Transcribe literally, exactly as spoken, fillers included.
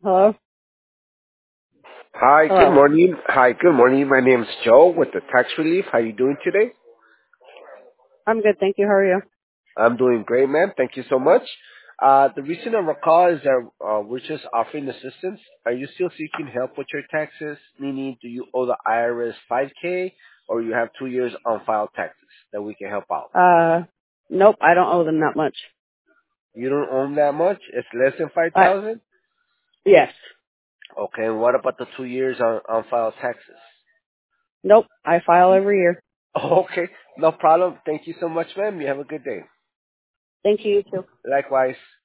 Hello? Hi, good Hello. morning. Hi, good morning. My name's Joe with the Tax Relief. How you doing today? I'm good, thank you. How are you? I'm doing great, man. Thank you so much. Uh, the reason I recall is that uh, we're just offering assistance. Are you still seeking help with your taxes? Meaning, do you owe the I R S five K or you have two years on file taxes that we can help out? Uh, nope, I don't owe them that much. You don't own that much? It's less than I, 5000 yes. Okay, and what about the two years on, on file taxes? Nope, I file You, every year. okay, no problem. Thank you so much, ma'am. You have a good day. Thank you, you too. Likewise.